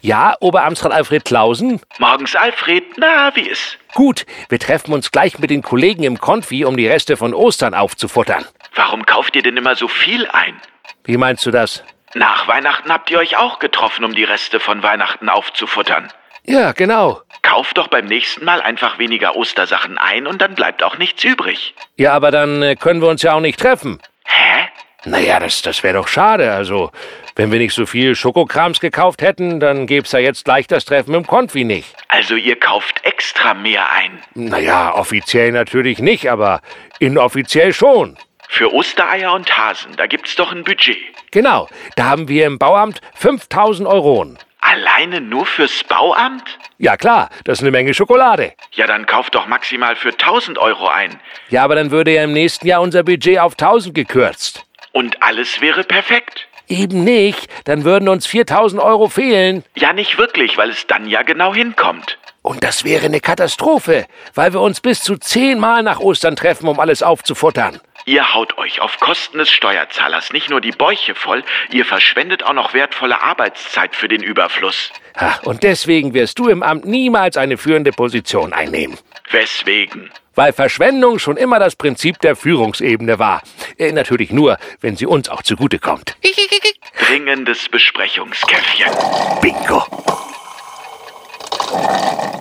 Ja, Oberamtsrat Alfred Clausen? Morgens, Alfred. Na, wie ist? Gut, wir treffen uns gleich mit den Kollegen im Konfi, um die Reste von Ostern aufzufuttern. Warum kauft ihr denn immer so viel ein? Wie meinst du das? Nach Weihnachten habt ihr euch auch getroffen, um die Reste von Weihnachten aufzufuttern. Ja, genau. Kauft doch beim nächsten Mal einfach weniger Ostersachen ein und dann bleibt auch nichts übrig. Ja, aber dann können wir uns ja auch nicht treffen. Hä? Naja, das wäre doch schade. Also, wenn wir nicht so viel Schokokrams gekauft hätten, dann gäb's ja jetzt gleich das Treffen im Konfi nicht. Also ihr kauft extra mehr ein? Naja, offiziell natürlich nicht, aber inoffiziell schon. Für Ostereier und Hasen, da gibt's doch ein Budget. Genau, da haben wir im Bauamt 5.000 Euronen. Alleine nur fürs Bauamt? Ja klar, das ist eine Menge Schokolade. Ja, dann kauft doch maximal für 1.000 Euro ein. Ja, aber dann würde ja im nächsten Jahr unser Budget auf 1.000 gekürzt. Und alles wäre perfekt. Eben nicht, dann würden uns 4.000 Euro fehlen. Ja, nicht wirklich, weil es dann ja genau hinkommt. Und das wäre eine Katastrophe, weil wir uns bis zu 10-mal nach Ostern treffen, um alles aufzufuttern. Ihr haut euch auf Kosten des Steuerzahlers nicht nur die Bäuche voll, ihr verschwendet auch noch wertvolle Arbeitszeit für den Überfluss. Und deswegen wirst du im Amt niemals eine führende Position einnehmen. Weswegen? Weil Verschwendung schon immer das Prinzip der Führungsebene war. Natürlich nur, wenn sie uns auch zugutekommt. Dringendes Besprechungskäffchen. Bingo.